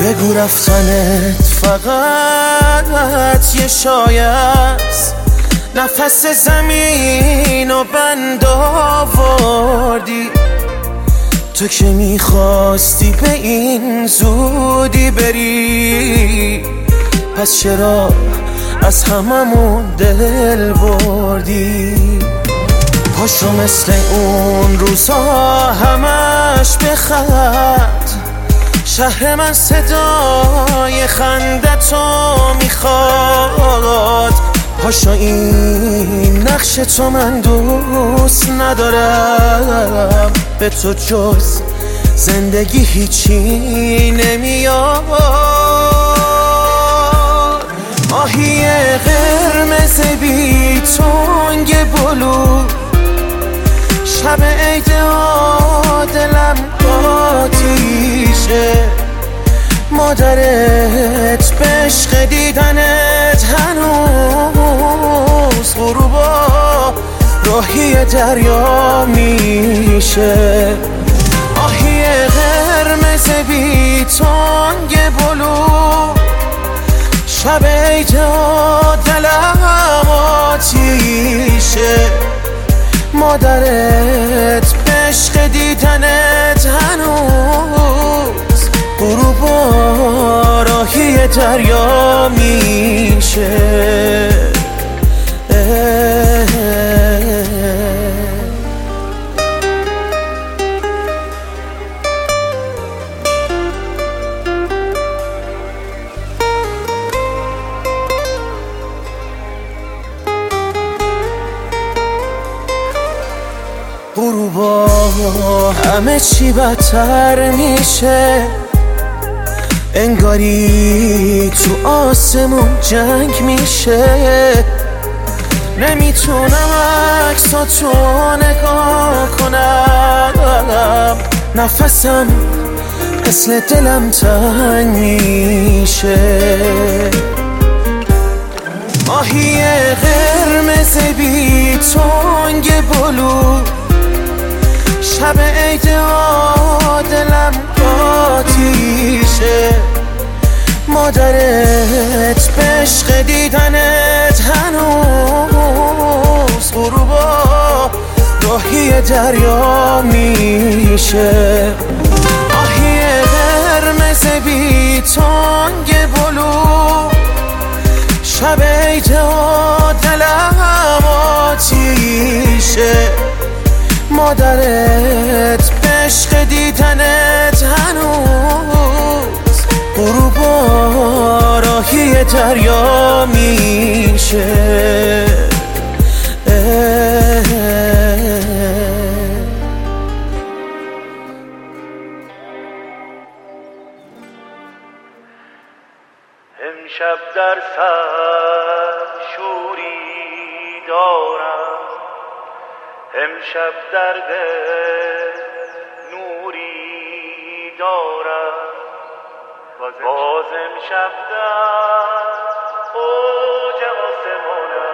بگو رفتنت فقط یه شایست، نفس زمین و بند آوردی. تو که میخواستی به این زودی بری، پس چرا از هممون دل بردی؟ پاشو مثل اون روزا همش بخند، شهر من صدای خندتو میخواد. پاشو این نقش تو من دوست ندارم، به تو جز زندگی هیچی نمیاد. آهی قرمز بی تنگ بلو، شب عید دلم آتیشه. مادرت به عشق دیدنت هنوز غروبا راهی دریا میشه. آهی قرمز بی تنگ بلو، شب عید دلم آتیشه. مادرت به عشق دیدنت هنوز غروبا راهی دریا میشه. غروبا همه چی بدتر میشه، انگاری تو آسمون جنگ میشه. نمیتونم عکساتو نگاه کنم، نفسم مثل دلم تنگ میشه. آهی قرمز بی تنگ بلو، شب عید دلم آتیشه. مادرت به عشق دیدنت هنوز غروبا راهی دریا میشه. آهی قرمز بی تنگ بلو، شب عید دلم آتیشه. مادرت به عشق دیدنت هنوز غروبا راهی دریا میشه. امشب در سر شوری دارم، امشب در دل نوری دارم. باز امشب در اوج آسمانم